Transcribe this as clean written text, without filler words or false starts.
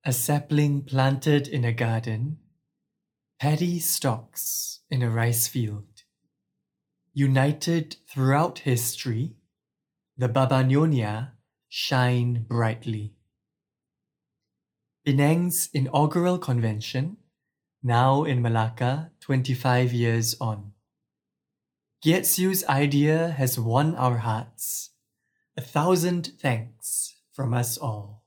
A sapling planted in a garden, paddy stalks in a rice field. United throughout history, the Baba Nyonya shine brightly. Penang's inaugural convention, now in Malacca 25 years on. Gyetsu's idea has won our hearts. 1,000 thanks from us all.